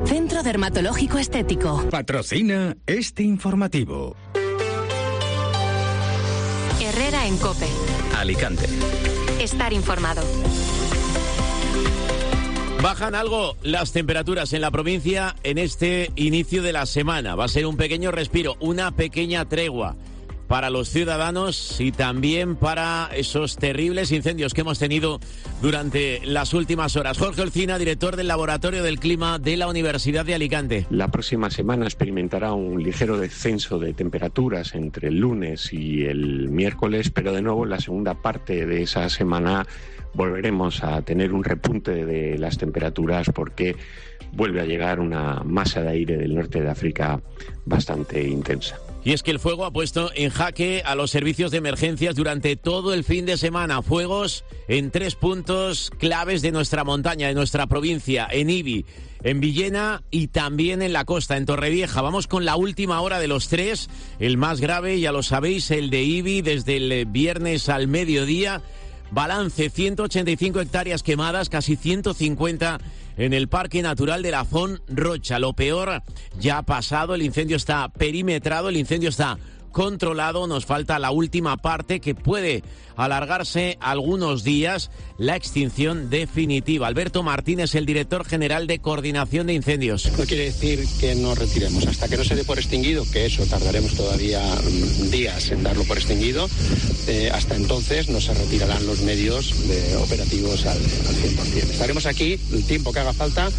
Centro Dermatológico Estético. Patrocina este informativo. Herrera en COPE. Alicante. Estar informado. Bajan algo las temperaturas en la provincia en este inicio de la semana. Va a ser un pequeño respiro, una pequeña tregua para los ciudadanos y también para esos terribles incendios que hemos tenido durante las últimas horas. Jorge Olcina, director del Laboratorio del Clima de la Universidad de Alicante. La próxima semana experimentará un ligero descenso de temperaturas entre el lunes y el miércoles, pero de nuevo en la segunda parte de esa semana volveremos a tener un repunte de las temperaturas porque vuelve a llegar una masa de aire del norte de África bastante intensa. Y es que el fuego ha puesto en jaque a los servicios de emergencias durante todo el fin de semana. Fuegos en 3 puntos claves de nuestra montaña, de nuestra provincia, en Ibi, en Villena y también en la costa, en Torrevieja. Vamos con la última hora de los 3, el más grave, ya lo sabéis, el de Ibi, desde el viernes al mediodía. Balance, 185 hectáreas quemadas, casi 150 en el Parque Natural de la Font Rocha. Lo peor ya ha pasado, el incendio está perimetrado, el incendio está controlado. Nos falta la última parte que puede alargarse algunos días, la extinción definitiva. Alberto Martínez, el director general de Coordinación de Incendios. No quiere decir que nos retiremos hasta que no se dé por extinguido, que eso tardaremos todavía días en darlo por extinguido. Hasta entonces no se retirarán los medios operativos al 100%. Estaremos aquí el tiempo que haga falta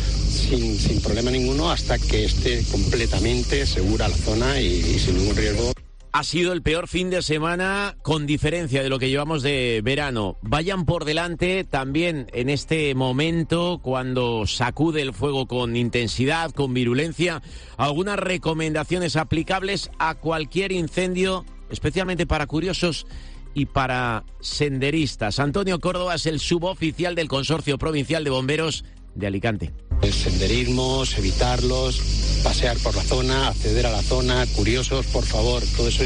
sin problema ninguno hasta que esté completamente segura la zona y sin ningún riesgo. Ha sido el peor fin de semana con diferencia de lo que llevamos de verano. Vayan por delante también en este momento cuando sacude el fuego con intensidad, con virulencia, algunas recomendaciones aplicables a cualquier incendio, especialmente para curiosos y para senderistas. Antonio Córdoba es el suboficial del Consorcio Provincial de Bomberos de Alicante. Senderismos, evitarlos, pasear por la zona, acceder a la zona, curiosos, por favor, todo eso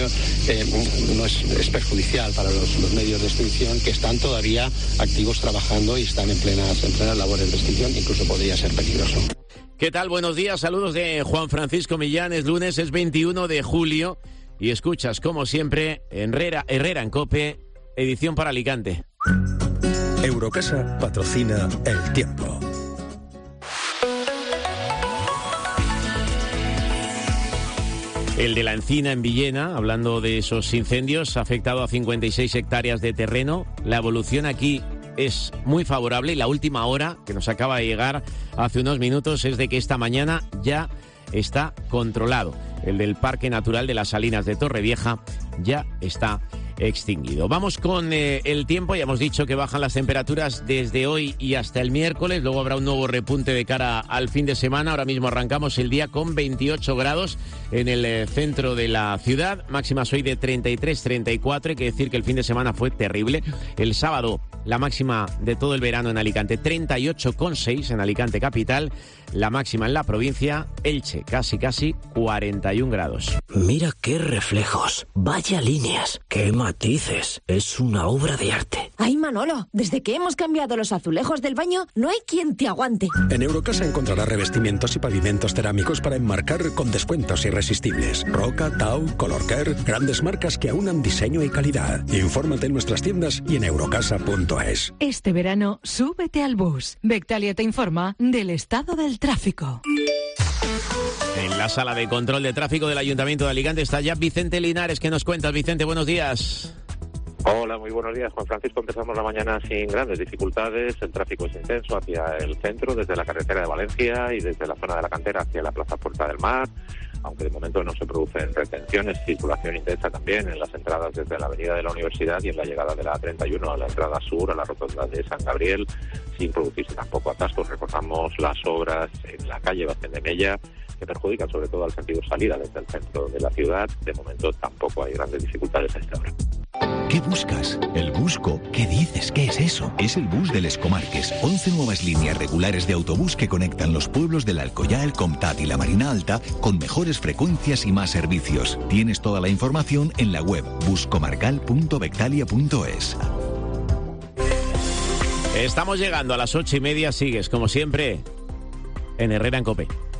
no es perjudicial para los medios de extinción que están todavía activos trabajando y están en plenas labores de extinción, incluso podría ser peligroso. ¿Qué tal? Buenos días, saludos de Juan Francisco Millán. Es lunes, es 21 de julio y escuchas, como siempre, Herrera en COPE, edición para Alicante. Eurocasa patrocina El Tiempo. El de la Encina en Villena, hablando de esos incendios, ha afectado a 56 hectáreas de terreno. La evolución aquí es muy favorable y la última hora que nos acaba de llegar hace unos minutos es de que esta mañana ya está controlado. El del Parque Natural de las Salinas de Torrevieja ya está extinguido. Vamos con el tiempo. Ya hemos dicho que bajan las temperaturas desde hoy y hasta el miércoles. Luego habrá un nuevo repunte de cara al fin de semana. Ahora mismo arrancamos el día con 28 grados en el centro de la ciudad. Máximas hoy de 33, 34. Hay que decir que el fin de semana fue terrible. El sábado, la máxima de todo el verano en Alicante, 38,6 en Alicante capital. La máxima en la provincia, Elche, casi 41 grados. Mira qué reflejos, vaya líneas, qué matices. Es una obra de arte. Ay, Manolo, desde que hemos cambiado los azulejos del baño, no hay quien te aguante. En Eurocasa encontrarás revestimientos y pavimentos cerámicos para enmarcar con descuentos irresistibles. Roca, Tau, Colorcare, grandes marcas que aunan diseño y calidad. Infórmate en nuestras tiendas y en eurocasa.es. Este verano, súbete al bus. Bectalia te informa del estado del tráfico. En la sala de control de tráfico del Ayuntamiento de Alicante está ya Vicente Linares. ¿Qué nos cuentas, Vicente? Buenos días. Hola, muy buenos días, Juan Francisco. Empezamos la mañana sin grandes dificultades. El tráfico es intenso hacia el centro, desde la carretera de Valencia y desde la zona de la Cantera hacia la Plaza Puerta del Mar, aunque de momento no se producen retenciones. Circulación intensa también en las entradas desde la avenida de la Universidad y en la llegada de la 31 a la entrada sur, a la rotonda de San Gabriel, sin producirse tampoco atascos. Recordamos las obras en la calle Bastén de Mella, que perjudican sobre todo al sentido salida desde el centro de la ciudad. De momento tampoco hay grandes dificultades a esta hora. ¿Qué buscas? ¿El Busco? ¿Qué dices? ¿Qué es eso? Es el bus de Les Comarques. 11 nuevas líneas regulares de autobús que conectan los pueblos del Alcoyá, el Comtat y la Marina Alta con mejores frecuencias y más servicios. Tienes toda la información en la web buscomarcal.bectalia.es. Estamos llegando a las 8:30. Sigues, como siempre, en Herrera en COPE.